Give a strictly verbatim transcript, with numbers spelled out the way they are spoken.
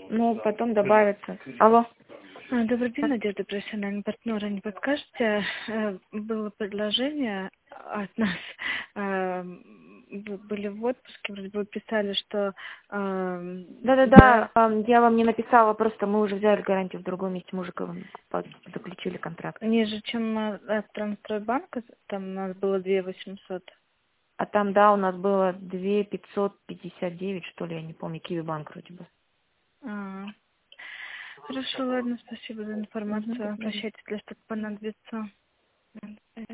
Ну, потом добавится. Алло. А, Добрый день, Надежда, профессиональный партнер. Не подскажете, э, было предложение от нас, э, вы были в отпуске, вроде бы писали, что... э, Да-да-да, ам, я вам не написала, просто мы уже взяли гарантию в другом месте, мы уже к- под- заключили контракт. Ниже, чем э, от Трансстройбанка, там у нас было две восемьсот. А там, да, у нас было две пятьсот пятьдесят девять, что ли, я не помню, Киви банк вроде бы. А, Хорошо, ладно, спасибо за Мгм, информацию. до свидания. Прощайте, если что-то понадобится.